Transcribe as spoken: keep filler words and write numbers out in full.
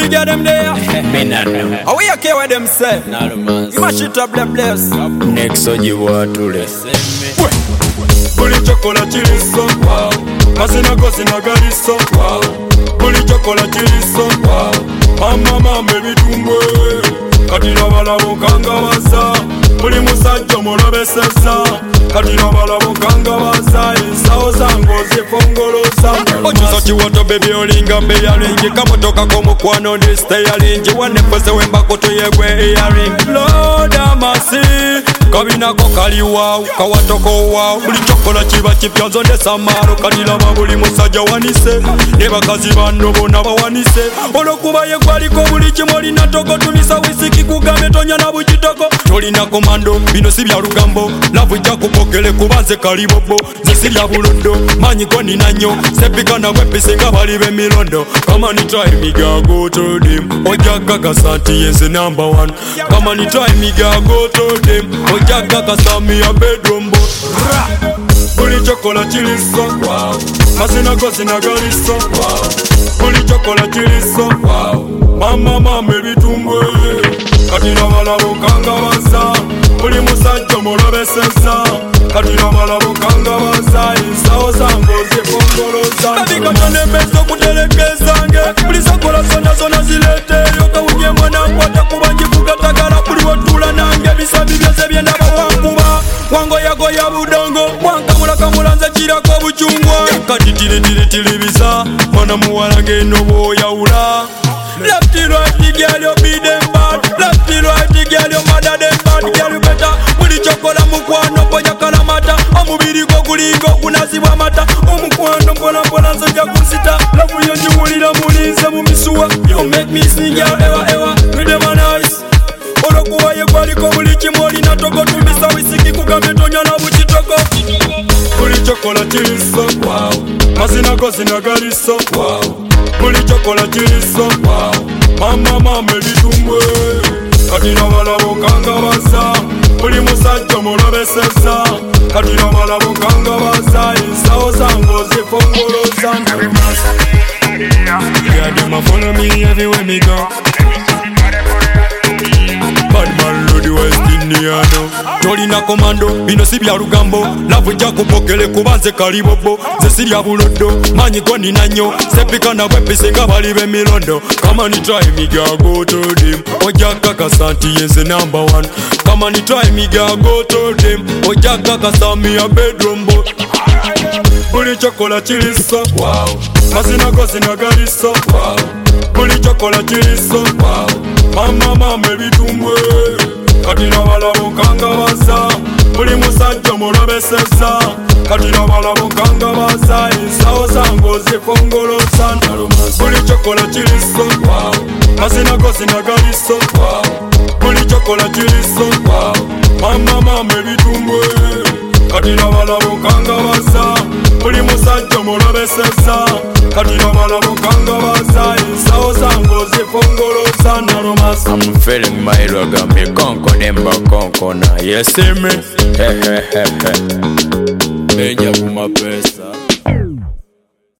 you get them there? Me not know. How we okay with them say? Nah, the man. You must shit up the place. Next so you want to listen. Buli chocolate chili so wow. Masina gosina gari so wow. Buli chocolate chili so wow. Mama mama baby tumwe. Katira bala bokanga basa. Buli musajja mulabe sesa. Katira bala bokanga basa. Sao zango zifongolosa. Ochusa chiwato baby olinga beya lingi. Kamotoka komukwano ndi stay alingi. Wanepose wemba kutu yegwe earring. Lord amasi. Kabina ko kali wow. Kawatoko wow. Buli chocolate chiba chipyanzo nde samaro. Katira babuli musajja wanise. Neba kazi bando bona bawanise. Olokuba yegwaliko buli chimoli na toko tumisa wisiki kugame tonya na bujitoko. Tolina komando bino sibya lugambo. Lavu ja kupokele kubanze kalibobo. Zesibya bulondo manyi ko nina nnyo. Sepika na wepisinga bali be milondo. Come on try me ga go to them. Ojaga kasanti yes number one. Come on try me ga go to them. Ojaga kasami a bedroom bo. Buli chocolate chili so wow. Masina gosina gari so wow. Buli chocolate chili so wow. Mama mama baby tumwe. Katira bala bokanga basa. Buli musajja mulabe sesa. Katira bala bokanga basa. Sao zango zifongolosa. Baby katane meso kutelekezange. Buli sokola sona sona zilete. Yoka unye mwana kwata kubanji kugatagala. Buli watula nange bisabi byose byenda bawankuba. Wango yago ya budongo. Mwanka mulaka mulanza chirako buchungwa. Kati tili tili tili bisa. Mwana muwalange nobo ya ula. Left to right, the girl you be them bad. Left to right, the girl you mother them bad. Girl you better. Buli chokola mukwano poja kalamata. Omubiri go kulingo kunasiwa mata. Omukwano mpona mpona nsoja kusita. Lafu yo njiwulira mulinze mumisuwa. You make me sing girl ewa ewa. With them nice. Olokuwa yegwaliko buli chimoli na toko tumisa wisiki kugambe tonya na bujitoko. Buli chokola chili so wow. Masina gosina gari so wow. Buli chocolate chili so wow. Mama mama baby tumwe. Katira bala bokanga basa. Buli musajja mulabe sesa. Katira bala bokanga basa. Sao zango zifongolosa. Yeah, them a follow me everywhere me go. Badman Lodi West Indiano. Tolina komando, bino sibya lugambo. Lavu ja kupokele kubanze kalibobo. Zesibya bulondo, manyi ko nina nnyo. Sepika na wepisinga bali be milondo. Come on try me ga go to them. Ojaga kasanti yes number one. Come on try me ga go to them. Ojaga kasami a bedroom bo. Buli chocolate chili so wow. Masina gosina gari so wow. Buli chocolate chili so wow. Mama mama baby tumwe. Katira bala bokanga basa. Buli musajja mulabe sesa. Katira bala bokanga basa. Sao zango zifongolosa. Buli chocolate chili so wow. Masina gosina gari so wow. Buli chocolate chili so wow. Mama mama baby tumwe. Katira bala bokanga basa. Buli musajja mulabe sesa. Katira bala bokanga basa. Sao zango zifongolosa na romance. I'm feeling my roga me konko nemba konko na. You see me? He he he he. Benja kuma pesa.